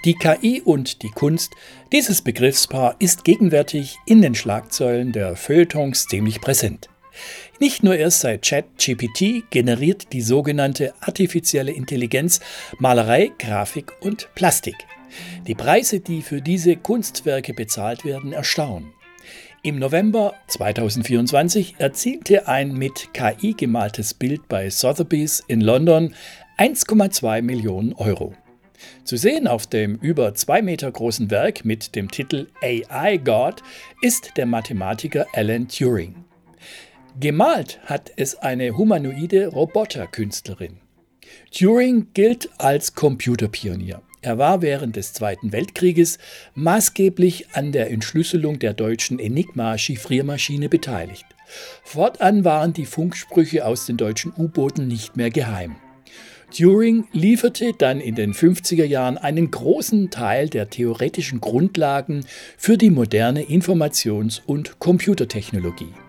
Die KI und die Kunst, dieses Begriffspaar ist gegenwärtig in den Schlagzeilen der Feuilletons ziemlich präsent. Nicht nur erst seit ChatGPT generiert die sogenannte artifizielle Intelligenz Malerei, Grafik und Plastik. Die Preise, die für diese Kunstwerke bezahlt werden, erstaunen. Im November 2024 erzielte ein mit KI gemaltes Bild bei Sotheby's in London 1,2 Millionen Euro. Zu sehen auf dem über 2 Meter großen Werk mit dem Titel AI God ist der Mathematiker Alan Turing. Gemalt hat es eine humanoide Roboterkünstlerin. Turing gilt als Computerpionier. Er war während des Zweiten Weltkrieges maßgeblich an der Entschlüsselung der deutschen Enigma-Chiffriermaschine beteiligt. Fortan waren die Funksprüche aus den deutschen U-Booten nicht mehr geheim. Turing lieferte dann in den 50er Jahren einen großen Teil der theoretischen Grundlagen für die moderne Informations- und Computertechnologie.